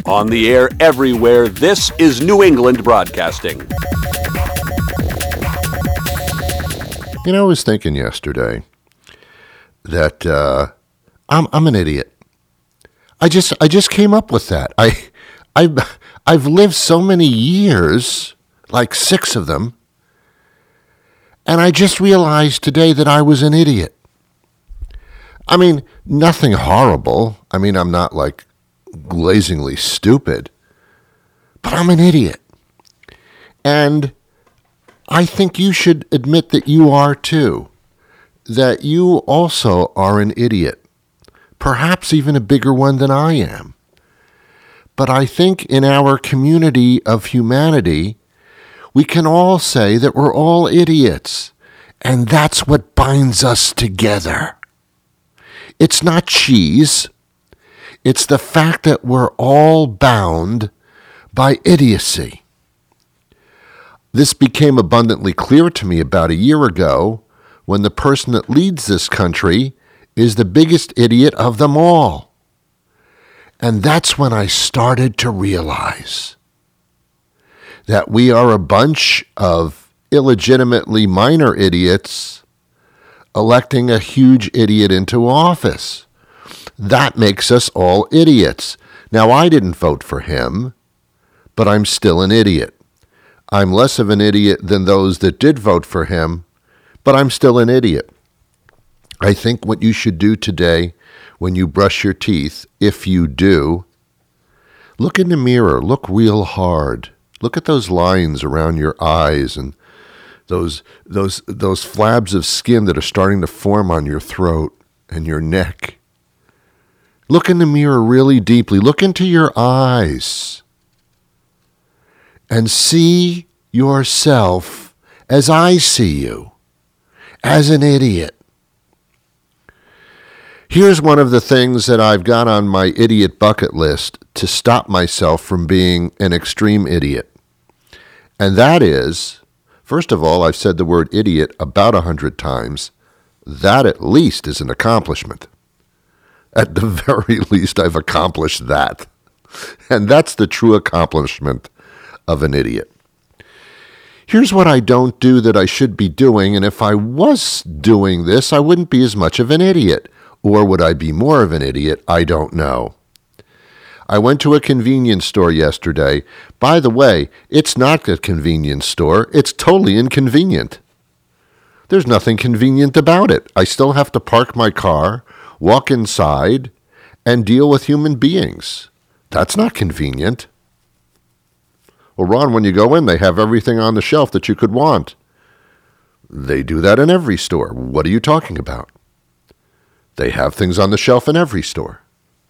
On the air everywhere, this is New England Broadcasting. You know, I was thinking yesterday that I'm an idiot. I just came up with that. I've lived so many years, like 6 of them, and I just realized today that I was an idiot. I mean, nothing horrible. I mean, I'm not like glazingly stupid, but I'm an idiot. And I think you should admit that you are too, that you also are an idiot, perhaps even a bigger one than I am. But I think in our community of humanity, we can all say that we're all idiots, and that's what binds us together. It's not cheese. It's the fact that we're all bound by idiocy. This became abundantly clear to me about a year ago when the person that leads this country is the biggest idiot of them all. And that's when I started to realize that we are a bunch of illegitimately minor idiots electing a huge idiot into office. That makes us all idiots. Now, I didn't vote for him, but I'm still an idiot. I'm less of an idiot than those that did vote for him, but I'm still an idiot. I think what you should do today when you brush your teeth, if you do, look in the mirror, look real hard. Look at those lines around your eyes and those flabs of skin that are starting to form on your throat and your neck. Look in the mirror really deeply. Look into your eyes and see yourself as I see you, as an idiot. Here's one of the things that I've got on my idiot bucket list to stop myself from being an extreme idiot. And that is, first of all, I've said the word idiot about 100 times. That at least is an accomplishment. At the very least, I've accomplished that. And that's the true accomplishment of an idiot. Here's what I don't do that I should be doing, and if I was doing this, I wouldn't be as much of an idiot. Or would I be more of an idiot? I don't know. I went to a convenience store yesterday. By the way, it's not a convenience store. It's totally inconvenient. There's nothing convenient about it. I still have to park my car, walk inside, and deal with human beings. That's not convenient. Well, Ron, when you go in, they have everything on the shelf that you could want. They do that in every store. What are you talking about? They have things on the shelf in every store.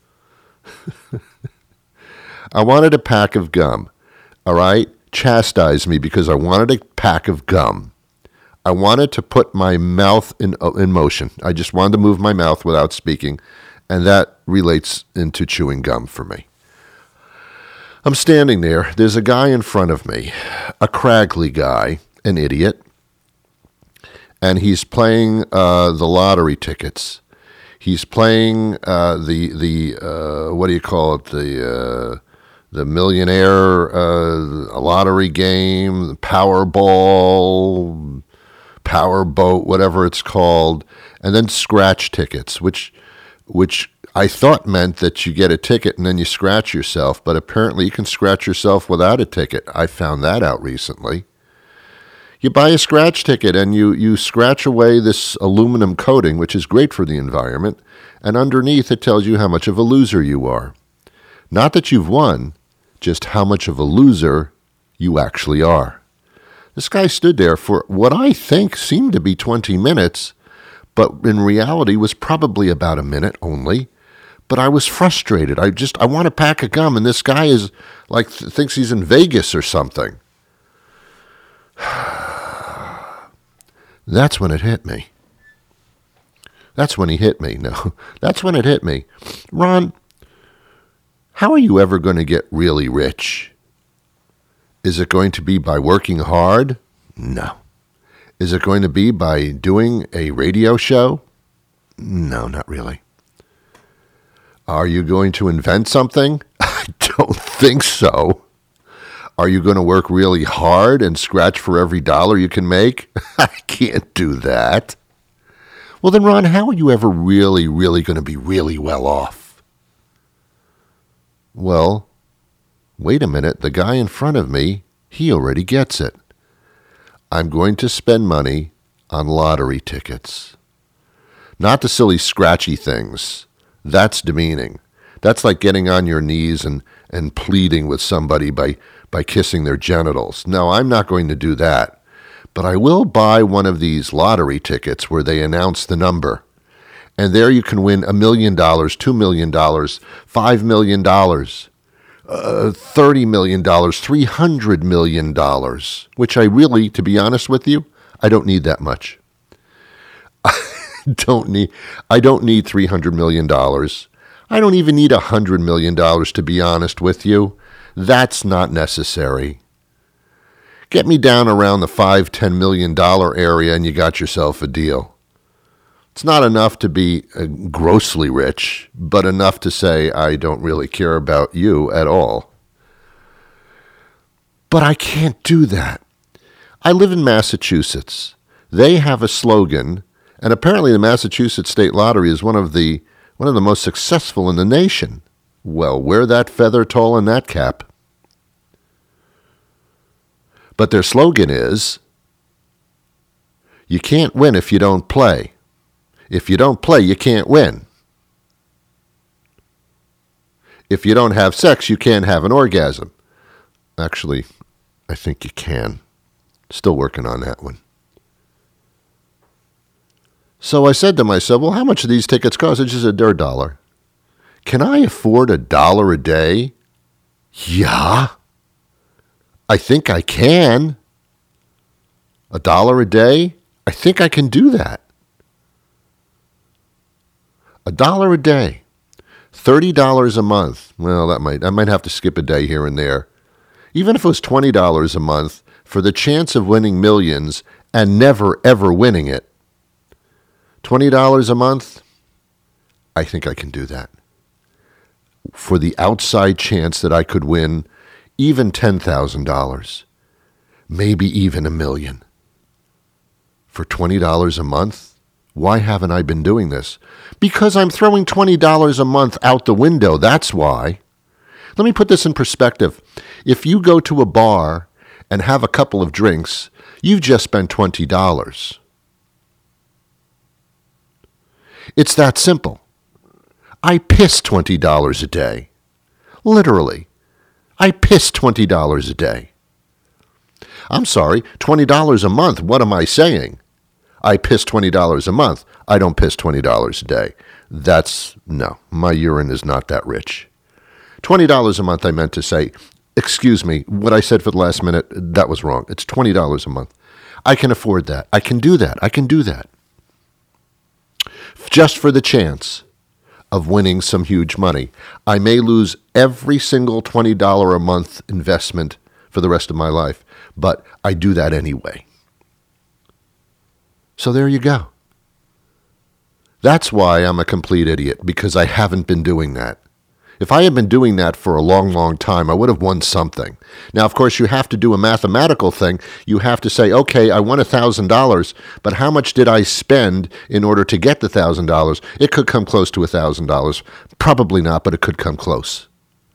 I wanted a pack of gum, all right? Chastise me because I wanted a pack of gum. I wanted to put my mouth in motion. I just wanted to move my mouth without speaking, and that relates into chewing gum for me. I'm standing there. There's a guy in front of me, a craggly guy, an idiot, and he's playing the lottery tickets. He's playing the what do you call it, the millionaire lottery game, the Powerball, Powerboat, whatever it's called, and then scratch tickets, which I thought meant that you get a ticket and then you scratch yourself, but apparently you can scratch yourself without a ticket. I found that out recently. You buy a scratch ticket and you scratch away this aluminum coating, which is great for the environment, and underneath it tells you how much of a loser you are. Not that you've won, just how much of a loser you actually are. This guy stood there for what I think seemed to be 20 minutes, but in reality was probably about a minute only. But I was frustrated. I want a pack of gum, and this guy is like thinks he's in Vegas or something. That's when it hit me. That's when he hit me. No, that's when it hit me. Ron, how are you ever going to get really rich? Is it going to be by working hard? No. Is it going to be by doing a radio show? No, not really. Are you going to invent something? I don't think so. Are you going to work really hard and scratch for every dollar you can make? I can't do that. Well, then, Ron, how are you ever really going to be really well off? Well, wait a minute. The guy in front of me, he already gets it. I'm going to spend money on lottery tickets. Not the silly scratchy things. That's demeaning. That's like getting on your knees and pleading with somebody by kissing their genitals. No, I'm not going to do that. But I will buy one of these lottery tickets where they announce the number. And there you can win $1 million, $2 million, $5 million, $30 million, $300 million, which I really, to be honest with you, I don't need that much. I don't need $300 million. I don't even need $100 million, to be honest with you. That's not necessary. Get me down around the $5-10 million area and you got yourself a deal. It's not enough to be grossly rich, but enough to say I don't really care about you at all. But I can't do that. I live in Massachusetts. They have a slogan, and apparently the Massachusetts State Lottery is one of the most successful in the nation. Well, wear that feather tall in that cap. But their slogan is, you can't win if you don't play. If you don't play, you can't win. If you don't have sex, you can't have an orgasm. Actually, I think you can. Still working on that one. So I said to myself, well, how much do these tickets cost? It's just $1. Can I afford $1 a day? Yeah. I think I can. $1 a day? I think I can do that. $1 a day. $30 a month. Well, I might have to skip a day here and there. Even if it was $20 a month, for the chance of winning millions and never, ever winning it, $20 a month, I think I can do that. For the outside chance that I could win even $10,000, maybe even $1 million. For $20 a month, why haven't I been doing this? Because I'm throwing $20 a month out the window, that's why. Let me put this in perspective. If you go to a bar and have a couple of drinks, you've just spent $20. It's that simple. I piss $20 a day. Literally. I piss $20 a day. I'm sorry, $20 a month. What am I saying? I piss $20 a month. I don't piss $20 a day. No, my urine is not that rich. $20 a month, I meant to say. Excuse me, what I said for the last minute, that was wrong. It's $20 a month. I can afford that. I can do that. Just for the chance of winning some huge money. I may lose every single $20 a month investment for the rest of my life, but I do that anyway. So there you go. That's why I'm a complete idiot, because I haven't been doing that. If I had been doing that for a long, long time, I would have won something. Now, of course, you have to do a mathematical thing. You have to say, okay, I won $1,000, but how much did I spend in order to get the $1,000? It could come close to $1,000. Probably not, but it could come close.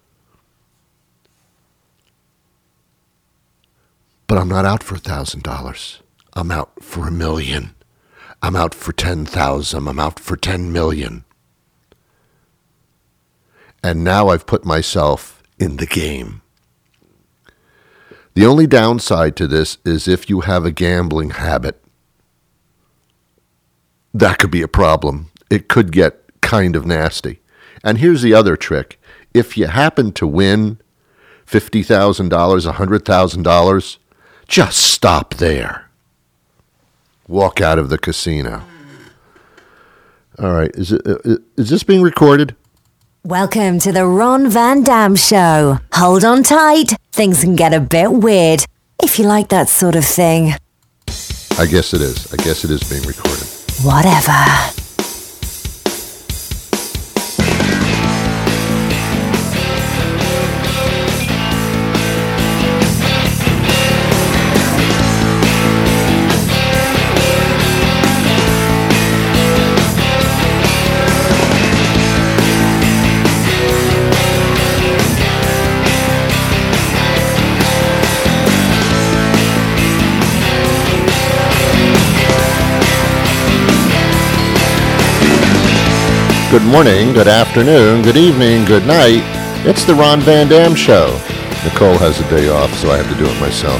But I'm not out for $1,000. I'm out for $1 million. I'm out for 10,000. I'm out for 10 million. And now I've put myself in the game. The only downside to this is if you have a gambling habit. That could be a problem. It could get kind of nasty. And here's the other trick. If you happen to win $50,000, $100,000, just stop there. Walk out of the casino. All right. Is this being recorded? Welcome to the Ron Van Dam Show. Hold on tight. Things can get a bit weird, if you like that sort of thing. I guess it is. I guess it is being recorded. Whatever. Good morning, good afternoon, good evening, good night. It's the Ron Van Dam Show. Nicole has a day off, so I have to do it myself.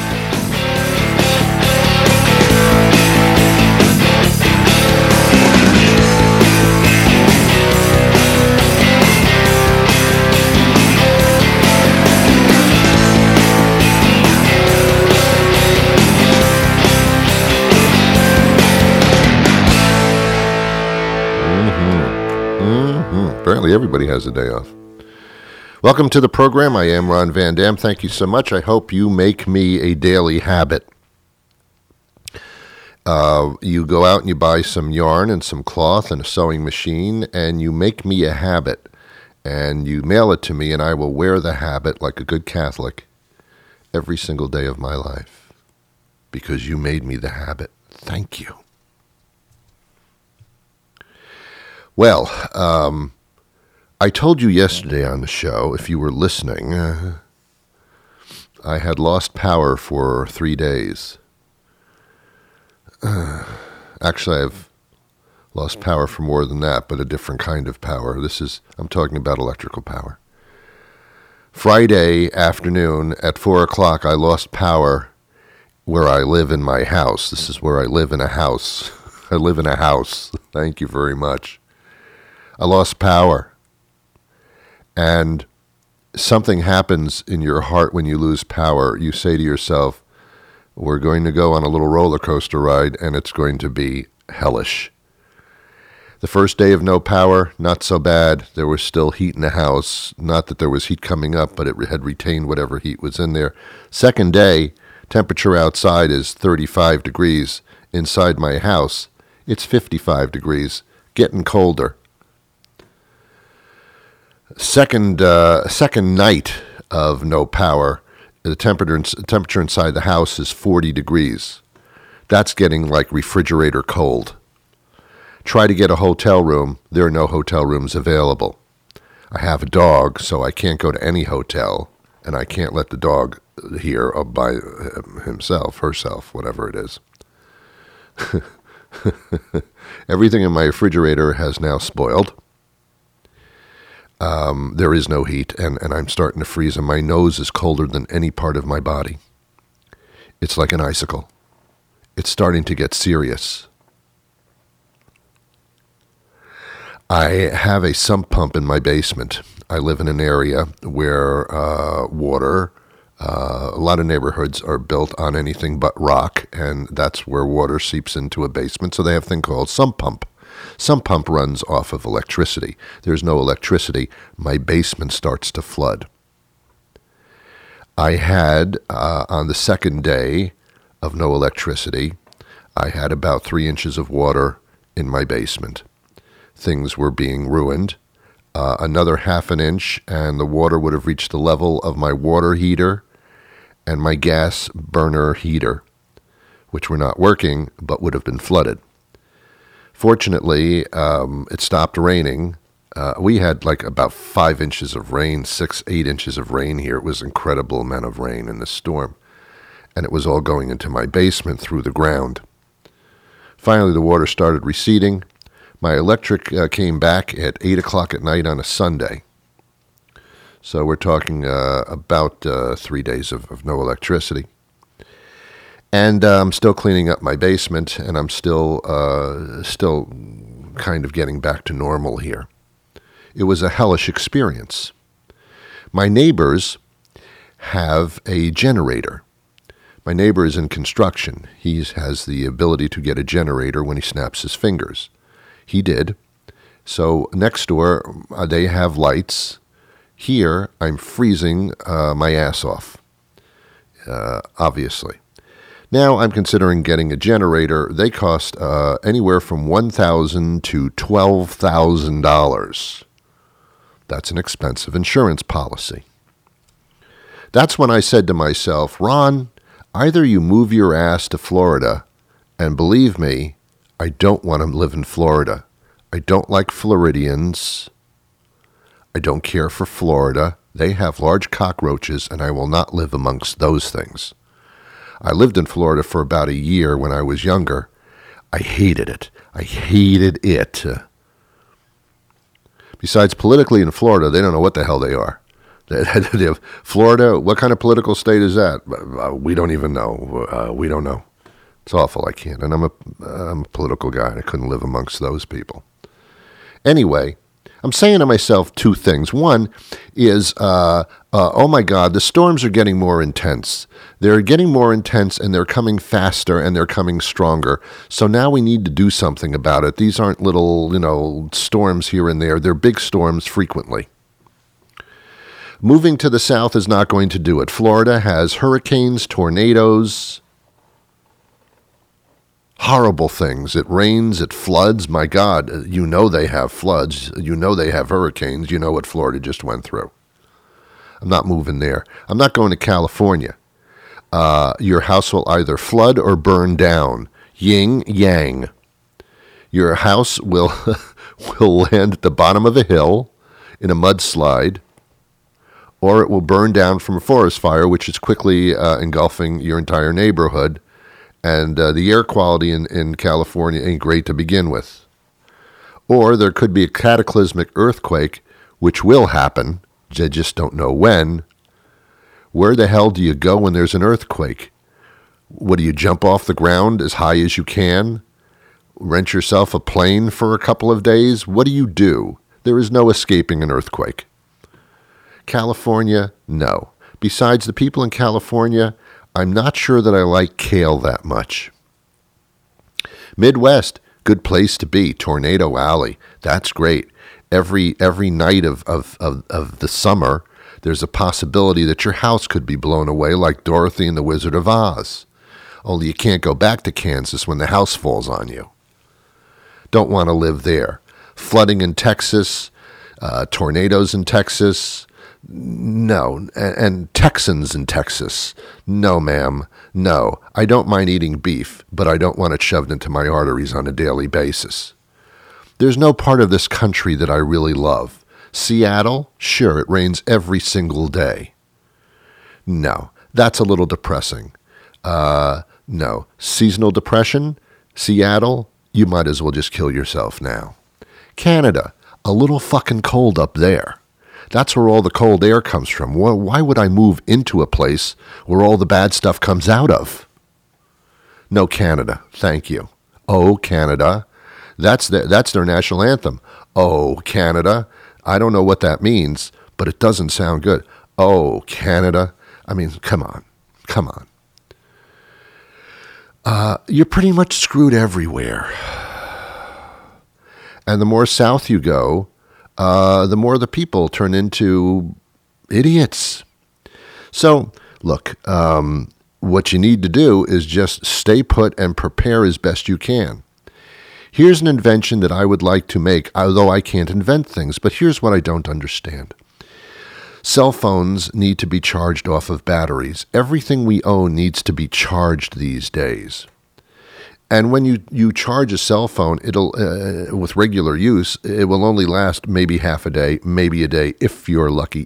Apparently everybody has a day off. Welcome to the program. I am Ron Van Dam. Thank you so much. I hope you make me a daily habit. You go out and you buy some yarn and some cloth and a sewing machine, and you make me a habit. And you mail it to me, and I will wear the habit like a good Catholic every single day of my life. Because you made me the habit. Thank you. Well, I told you yesterday on the show, if you were listening, I had lost power for 3 days. Actually, I've lost power for more than that, but a different kind of power. I'm talking about electrical power. Friday afternoon at 4 o'clock, I lost power where I live in my house. This is where I live in a house. I live in a house. Thank you very much. I lost power. And something happens in your heart when you lose power. You say to yourself, we're going to go on a little roller coaster ride, and it's going to be hellish. The first day of no power, not so bad. There was still heat in the house. Not that there was heat coming up, but it had retained whatever heat was in there. Second day, temperature outside is 35 degrees. Inside my house, it's 55 degrees, getting colder. Second night of no power, the temperature inside the house is 40 degrees. That's getting like refrigerator cold. Try to get a hotel room. There are no hotel rooms available. I have a dog, so I can't go to any hotel, and I can't let the dog here by himself, herself, whatever it is. Everything in my refrigerator has now spoiled. There is no heat, and I'm starting to freeze, and my nose is colder than any part of my body. It's like an icicle. It's starting to get serious. I have a sump pump in my basement. I live in an area where water, a lot of neighborhoods are built on anything but rock, and that's where water seeps into a basement, so they have a thing called sump pump. Sump pump runs off of electricity. There's no electricity. My basement starts to flood. I had, on the second day of no electricity, I had about 3 inches of water in my basement. Things were being ruined. Another half an inch, and the water would have reached the level of my water heater and my gas burner heater, which were not working, but would have been flooded. Fortunately, it stopped raining. We had like about 5 inches of rain, 8 inches of rain here. It was an incredible amount of rain in this storm. And it was all going into my basement through the ground. Finally, the water started receding. My electric came back at 8 o'clock at night on a Sunday. So we're talking about 3 days of no electricity. And I'm still cleaning up my basement, and I'm still kind of getting back to normal here. It was a hellish experience. My neighbors have a generator. My neighbor is in construction. He has the ability to get a generator when he snaps his fingers. He did. So next door, they have lights. Here, I'm freezing my ass off, obviously. Now I'm considering getting a generator. They cost anywhere from $1,000 to $12,000. That's an expensive insurance policy. That's when I said to myself, Ron, either you move your ass to Florida, and believe me, I don't want to live in Florida. I don't like Floridians. I don't care for Florida. They have large cockroaches, and I will not live amongst those things. I lived in Florida for about a year when I was younger. I hated it. I hated it. Besides, politically in Florida, they don't know what the hell they are. Florida, what kind of political state is that? We don't even know. We don't know. It's awful. I can't. And I'm a political guy, and I couldn't live amongst those people. Anyway, I'm saying to myself two things. One is, oh my God, the storms are getting more intense. They're getting more intense, and they're coming faster, and they're coming stronger. So now we need to do something about it. These aren't little, storms here and there. They're big storms frequently. Moving to the south is not going to do it. Florida has hurricanes, tornadoes, horrible things. It rains, it floods. My God, they have floods. They have hurricanes. You know what Florida just went through. I'm not moving there. I'm not going to California. Your house will either flood or burn down. Yin yang. Your house will land at the bottom of a hill in a mudslide, or it will burn down from a forest fire, which is quickly engulfing your entire neighborhood. And the air quality in California ain't great to begin with. Or there could be a cataclysmic earthquake, which will happen. They just don't know when. Where the hell do you go when there's an earthquake? What, do you jump off the ground as high as you can? Rent yourself a plane for a couple of days? What do? There is no escaping an earthquake. California, no. Besides, the people in California, I'm not sure that I like kale that much. Midwest, good place to be. Tornado Alley, that's great. Every night of the summer, there's a possibility that your house could be blown away like Dorothy and the Wizard of Oz. Only you can't go back to Kansas when the house falls on you. Don't want to live there. Flooding in Texas, tornadoes in Texas, no. And Texans in Texas, no, ma'am, no. I don't mind eating beef, but I don't want it shoved into my arteries on a daily basis. There's no part of this country that I really love. Seattle, sure, it rains every single day. No, that's a little depressing. No. Seasonal depression, Seattle, you might as well just kill yourself now. Canada, a little fucking cold up there. That's where all the cold air comes from. Why would I move into a place where all the bad stuff comes out of? No, Canada, thank you. Oh, Canada. That's their national anthem. Oh, Canada. I don't know what that means, but it doesn't sound good. Oh, Canada. I mean, come on. You're pretty much screwed everywhere. And the more south you go, the more the people turn into idiots. So, look, what you need to do is just stay put and prepare as best you can. Here's an invention that I would like to make, although I can't invent things, but here's what I don't understand. Cell phones need to be charged off of batteries. Everything we own needs to be charged these days. And when you charge a cell phone, it'll with regular use, it will only last maybe half a day, maybe a day, if you're lucky.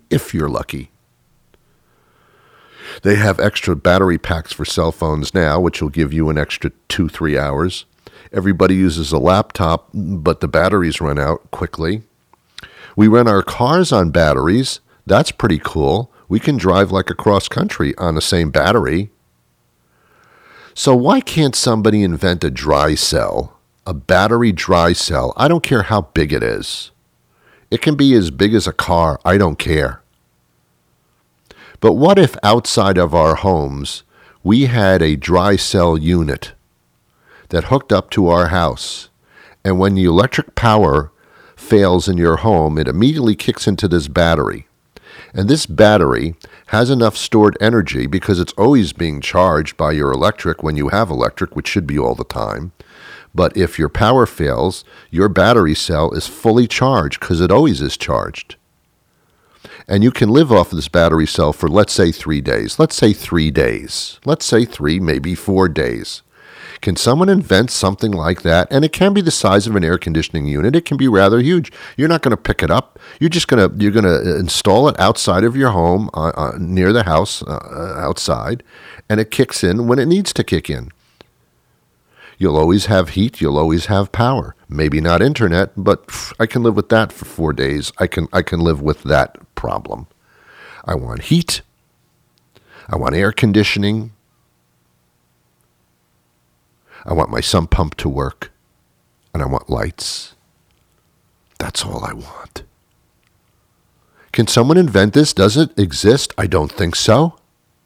They have extra battery packs for cell phones now, which will give you an extra 2-3 hours. Everybody uses a laptop, but the batteries run out quickly. We run our cars on batteries. That's pretty cool. We can drive like across country on the same battery. So why can't somebody invent a dry cell, a battery dry cell? I don't care how big it is. It can be as big as a car. I don't care. But what if outside of our homes we had a dry cell unit that hooked up to our house, and when the electric power fails in your home, it immediately kicks into this battery. And this battery has enough stored energy because it's always being charged by your electric when you have electric, which should be all the time. But if your power fails, your battery cell is fully charged because it always is charged. And you can live off of this battery cell for, let's say, 3 days. Let's say 3 days. Let's say 3, maybe 4 days. Can someone invent something like that? And it can be the size of an air conditioning unit. It can be rather huge. You're not going to pick it up. You're going to install it outside of your home, near the house, outside, and it kicks in when it needs to kick in. You'll always have heat. You'll always have power. Maybe not internet, but I can live with that for 4 days. I can live with that problem. I want heat. I want air conditioning. I want my sump pump to work. And I want lights. That's all I want. Can someone invent this? Does it exist? I don't think so.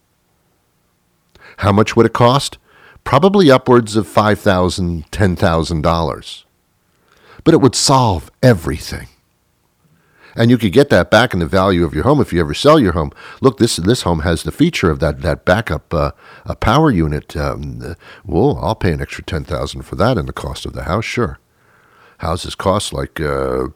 How much would it cost? Probably upwards of $5,000, $10,000. But it would solve everything. And you could get that back in the value of your home if you ever sell your home. Look, this home has the feature of that backup a power unit. Well, I'll pay an extra $10,000 for that in the cost of the house, sure. Houses cost like, $500,000,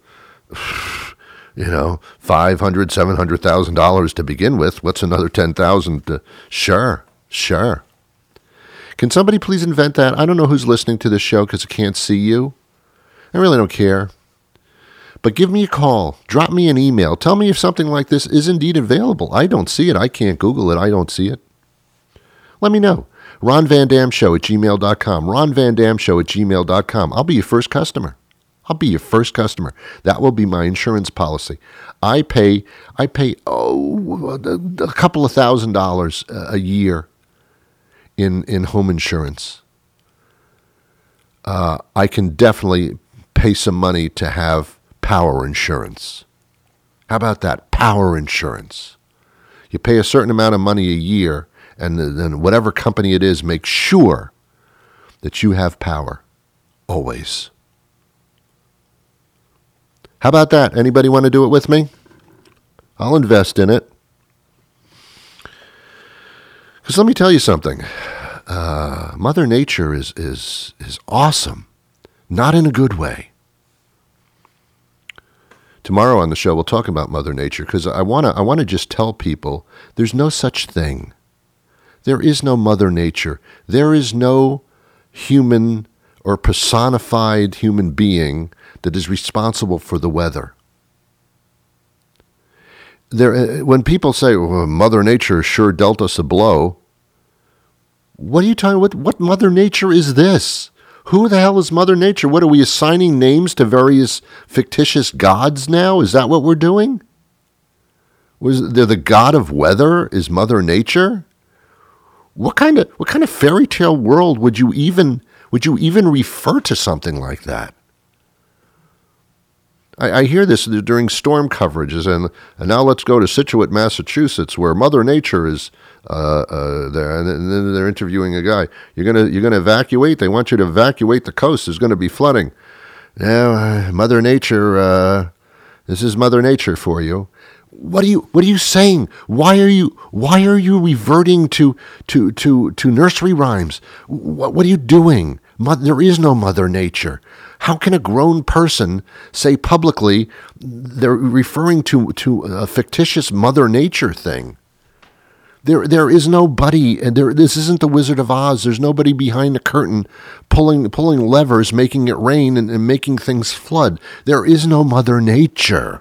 $700,000 to begin with. What's another $10,000? Sure. Can somebody please invent that? I don't know who's listening to this show because I can't see you. I really don't care. But give me a call. Drop me an email. Tell me if something like this is indeed available. I don't see it. I can't Google it. I don't see it. Let me know. RonVanDamShow@gmail.com. RonVanDamShow@gmail.com. I'll be your first customer. That will be my insurance policy. I pay a couple of $1,000s a year in home insurance. I can definitely pay some money to have power insurance. How about that? Power insurance. You pay a certain amount of money a year, and then whatever company it is, make sure that you have power. Always. How about that? Anybody want to do it with me? I'll invest in it. Because let me tell you something. Mother Nature is awesome. Not in a good way. Tomorrow on the show, we'll talk about Mother Nature because I want to just tell people there's no such thing. There is no Mother Nature. There is no human or personified human being that is responsible for the weather. When people say, well, Mother Nature sure dealt us a blow, what are you talking about? What Mother Nature is this? Who the hell is Mother Nature? What, are we assigning names to various fictitious gods now? Is that what we're doing? Was there the god of weather is Mother Nature? What kind of fairy tale world would you even refer to something like that? I hear this during storm coverages, and now let's go to Scituate, Massachusetts, where Mother Nature is there, and then they're interviewing a guy. You're gonna evacuate. They want you to evacuate the coast. There's going to be flooding. Now, Mother Nature. This is Mother Nature for you. What are you saying? Why are you reverting to nursery rhymes? What are you doing? There is no Mother Nature. How can a grown person say publicly they're referring to a fictitious Mother Nature thing? There is nobody, and this isn't the Wizard of Oz. There's nobody behind the curtain pulling levers, making it rain and making things flood. There is no Mother Nature.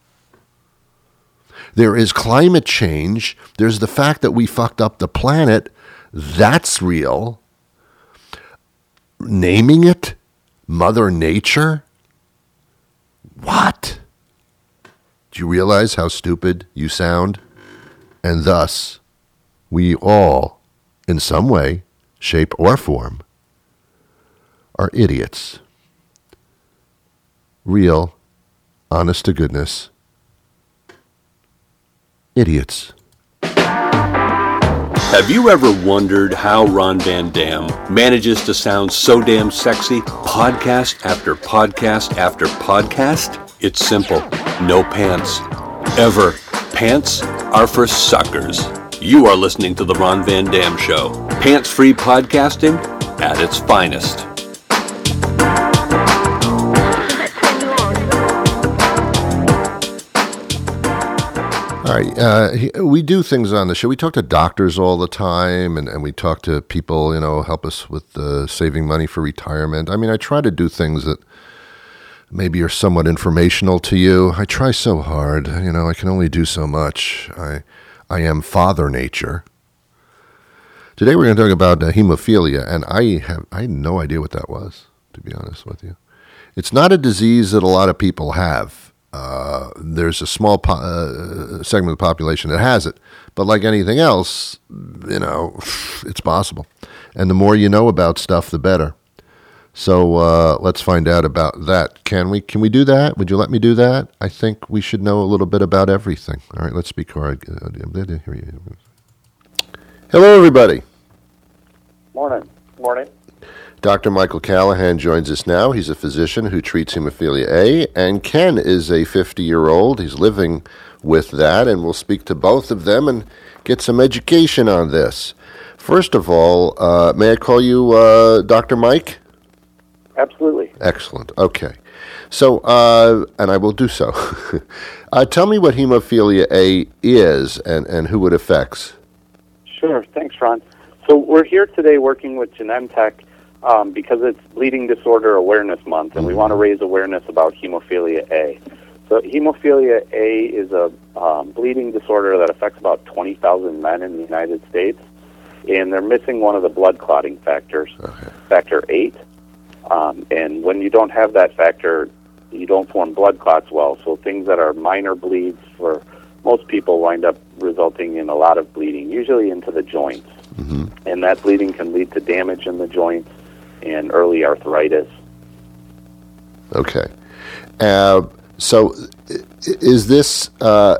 There is climate change. There's the fact that we fucked up the planet. That's real. Naming it Mother Nature? What? Do you realize how stupid you sound? And thus, we all, in some way, shape, or form, are idiots. Real, honest to goodness, idiots. Have you ever wondered how Ron Van Dam manages to sound so damn sexy, podcast after podcast after podcast? It's simple. No pants. Ever. Pants are for suckers. You are listening to The Ron Van Dam Show. Pants-free podcasting at its finest. All right, we do things on the show. We talk to doctors all the time, and we talk to people, help us with saving money for retirement. I mean, I try to do things that maybe are somewhat informational to you. I try so hard. I can only do so much. I am Father Nature. Today we're going to talk about hemophilia, and I had no idea what that was, to be honest with you. It's not a disease that a lot of people have. There's a small segment of the population that has it, but like anything else, it's possible. And the more you know about stuff, the better. So let's find out about that. Can we do that? Would you let me do that? I think we should know a little bit about everything. All right, let's speak. Hello, everybody. Morning. Dr. Michael Callahan joins us now. He's a physician who treats hemophilia A, and Ken is a 50-year-old. He's living with that, and we'll speak to both of them and get some education on this. First of all, may I call you Dr. Mike? Absolutely. Excellent. Okay. So, and I will do so. Tell me what hemophilia A is and who it affects. Sure. Thanks, Ron. So we're here today working with Genentech because it's Bleeding Disorder Awareness Month, and we want to raise awareness about hemophilia A. So hemophilia A is a bleeding disorder that affects about 20,000 men in the United States, and they're missing one of the blood clotting factors, factor 8. And when you don't have that factor, you don't form blood clots well. So things that are minor bleeds for most people wind up resulting in a lot of bleeding, usually into the joints. Mm-hmm. And that bleeding can lead to damage in the joints and early arthritis. Okay. So is this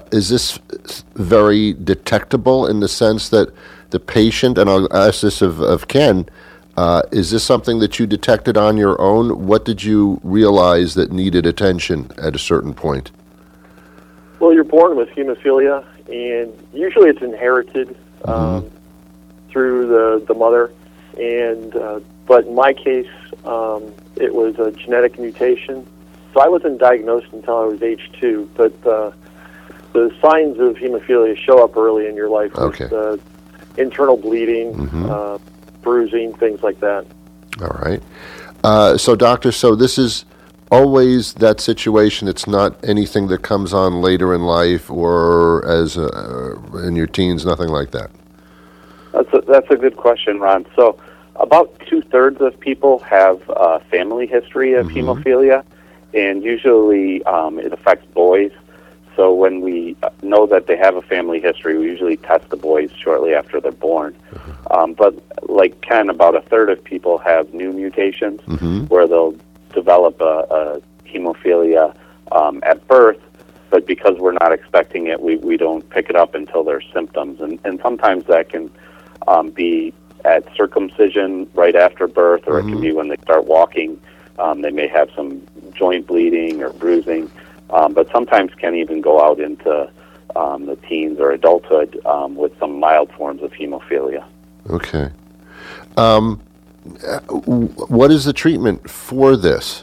very detectable in the sense that the patient, and I'll ask this of Ken, is this something that you detected on your own? What did you realize that needed attention at a certain point? Well, you're born with hemophilia, and usually it's inherited through the mother. And but in my case, it was a genetic mutation. So I wasn't diagnosed until I was age 2. But the signs of hemophilia show up early in your life. Okay. With, internal bleeding, bruising, things like that. All right. So, doctor, so this is always that situation. It's not anything that comes on later in life or as in your teens, nothing like that. That's a good question, Ron. So about 2/3 of people have a family history of hemophilia, and usually it affects boys. So when we know that they have a family history, we usually test the boys shortly after they're born. But like Ken, about 1/3 of people have new mutations where they'll develop a hemophilia at birth, but because we're not expecting it, we don't pick it up until there's symptoms. And sometimes that can be at circumcision right after birth, or it can be when they start walking. They may have some joint bleeding or bruising. But sometimes can even go out into the teens or adulthood with some mild forms of hemophilia. Okay. What is the treatment for this?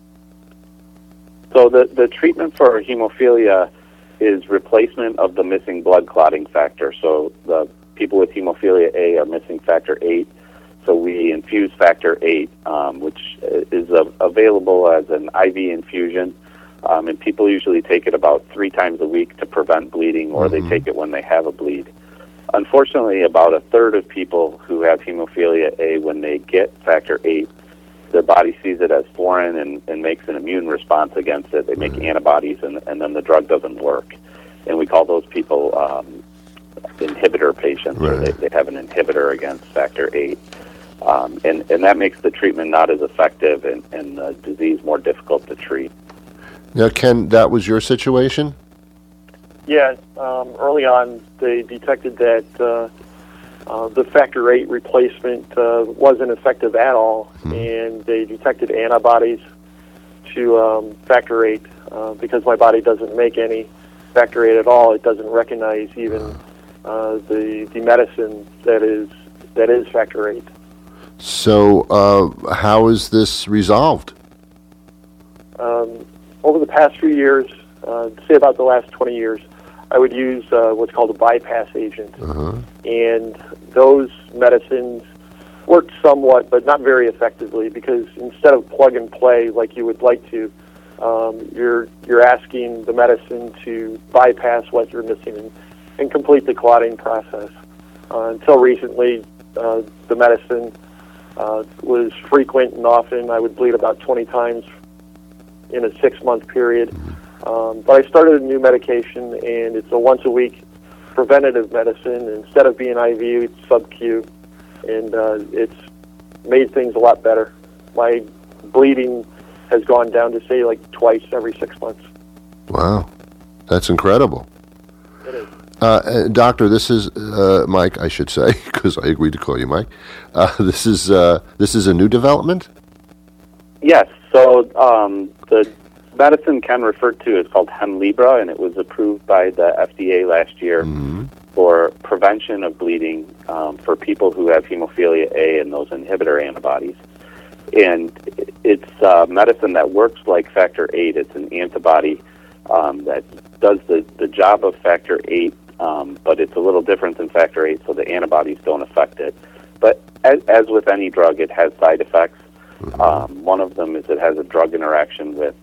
So the treatment for hemophilia is replacement of the missing blood clotting factor. So the people with hemophilia A are missing factor 8. So we infuse factor 8, which is available as an IV infusion. And people usually take it about 3 times a week to prevent bleeding, or they take it when they have a bleed. Unfortunately, about 1/3 of people who have hemophilia A, when they get factor 8, their body sees it as foreign and makes an immune response against it. They make antibodies, and then the drug doesn't work. And we call those people inhibitor patients, or they have an inhibitor against factor 8. And that makes the treatment not as effective and the disease more difficult to treat. Now, Ken, that was your situation? Yeah, early on they detected that the factor 8 replacement wasn't effective at all, and they detected antibodies to factor 8 because my body doesn't make any factor 8 at all. It doesn't recognize even the medicine that is factor 8. So how is this resolved? Over the past few years, say about the last 20 years, I would use what's called a bypass agent. And those medicines worked somewhat, but not very effectively, because instead of plug and play like you would like to, you're asking the medicine to bypass what you're missing and complete the clotting process. Until recently, the medicine was frequent and often. I would bleed about 20 times in a 6-month period. But I started a new medication, and it's a once-a-week preventative medicine. Instead of being IV, it's sub-Q, and it's made things a lot better. My bleeding has gone down to, say, like twice every 6 months. Wow. That's incredible. It is. Doctor, this is Mike, I should say, because I agreed to call you Mike. This is a new development? Yes. So the medicine Ken referred to is called Hemlibra, and it was approved by the FDA last year for prevention of bleeding for people who have hemophilia A and those inhibitor antibodies. And it's medicine that works like factor VIII. It's an antibody that does the job of factor VIII, but it's a little different than factor VIII, so the antibodies don't affect it. But as with any drug, it has side effects. One of them is it has a drug interaction with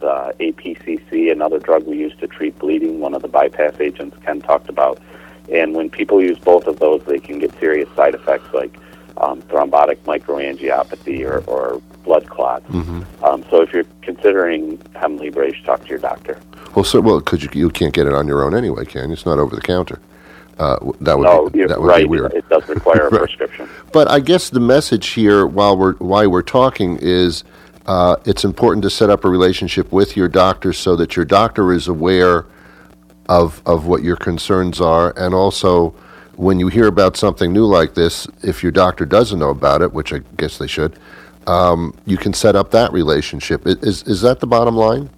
APCC, another drug we use to treat bleeding, one of the bypass agents Ken talked about. And when people use both of those, they can get serious side effects like thrombotic microangiopathy or blood clots. So if you're considering Hemlibra, you should talk to your doctor. Well, because you can't get it on your own anyway, can you? It's not over the counter. That would be weird. It does require a prescription. But I guess the message here, while we're talking, is it's important to set up a relationship with your doctor so that your doctor is aware of what your concerns are, and also when you hear about something new like this, if your doctor doesn't know about it, which I guess they should, you can set up that relationship. Is that the bottom line?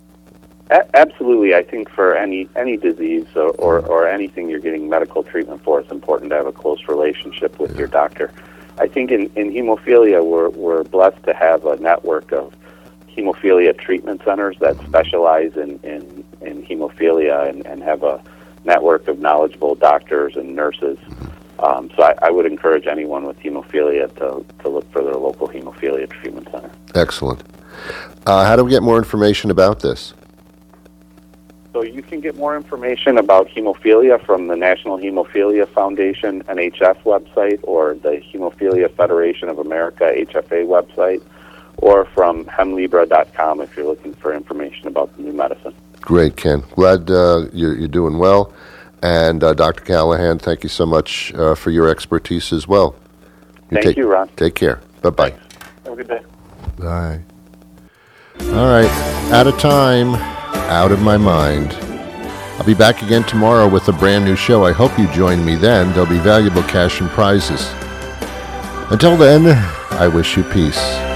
Absolutely. I think for any disease or anything you're getting medical treatment for, it's important to have a close relationship with your doctor. I think in hemophilia, we're blessed to have a network of hemophilia treatment centers that specialize in hemophilia and have a network of knowledgeable doctors and nurses. So I would encourage anyone with hemophilia to look for their local hemophilia treatment center. Excellent. How do we get more information about this? So you can get more information about hemophilia from the National Hemophilia Foundation, NHF website, or the Hemophilia Federation of America, HFA website, or from hemlibra.com if you're looking for information about the new medicine. Great, Ken. Glad you're doing well. And Dr. Callahan, thank you so much for your expertise as well. Thank you, Ron. Take care. Bye-bye. Have a good day. Bye. All right. Out of time. Out of my mind. I'll be back again tomorrow with a brand new show. I hope you join me then. There'll be valuable cash and prizes. Until then, I wish you peace.